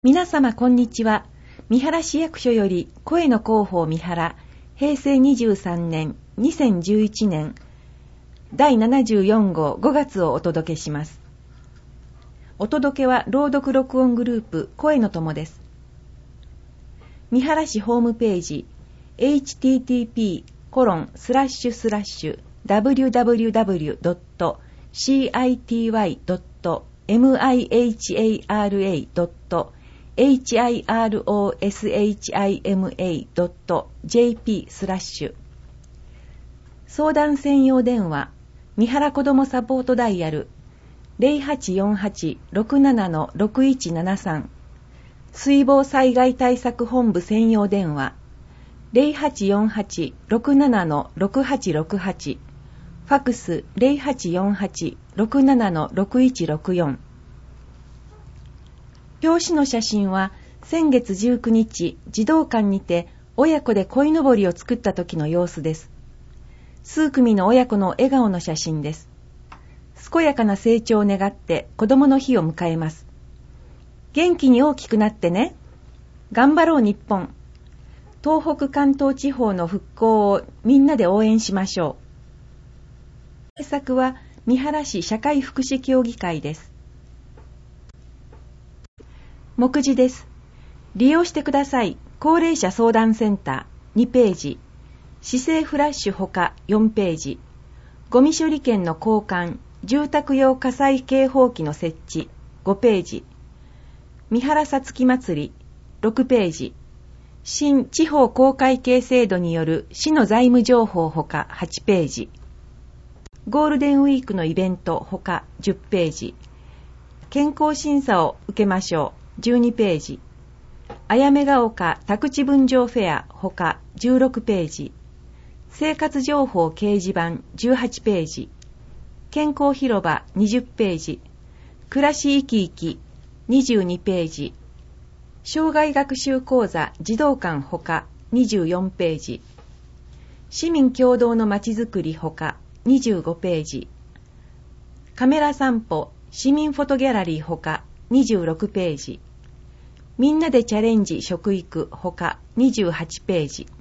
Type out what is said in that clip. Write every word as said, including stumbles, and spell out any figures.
皆様こんにちは。三原市役所より声の広報三原、へいせいにじゅうさんねん、にせんじゅういちねん、だいななじゅうよんごうごがつをお届けします。お届けは朗読録音グループ声の友です。三原市ホームページ エイチティーティーピーコロンスラッシュスラッシュダブリュダブリュダブリュドットシーアイティーワイドットエムアイエイチエーアールエードットエイチアイアールオーエスエイチアイエムエードットジェーピー スラッシュ相談専用電話三原子どもサポートダイヤル ゼロはちよんはちろくななのろくいちななさん 水防災害対策本部専用電話 ゼロはちよんはちろくななのろくはちろくはち ファクス ゼロはちよんはちろくななのろくいちろくよん。表紙の写真は先月じゅうくにち児童館にて親子で鯉のぼりを作った時の様子です。数組の親子の笑顔の写真です。健やかな成長を願って子供の日を迎えます。元気に大きくなってね。頑張ろう日本。東北関東地方の復興をみんなで応援しましょう。制作は三原市社会福祉協議会です。目次です。利用してください。高齢者相談センターにページ。市政フラッシュほかよんページ。ゴミ処理券の交換、住宅用火災警報器の設置ごページ。三原さつき祭りろくページ。新地方公会計制度による市の財務情報ほかはちページ。ゴールデンウィークのイベントほかじゅっページ。健康審査を受けましょうじゅうにページ。あやめが丘宅地分譲フェアほかじゅうろくページ。生活情報掲示板じゅうはちページ。健康広場にじゅっページ。暮らし生き生きにじゅうにページ。障害学習講座児童館ほかにじゅうよんページ。市民共同のまちづくりほかにじゅうごページ。カメラ散歩市民フォトギャラリーほかにじゅうろくページ。みんなでチャレンジ食育ほかにじゅうはちページ。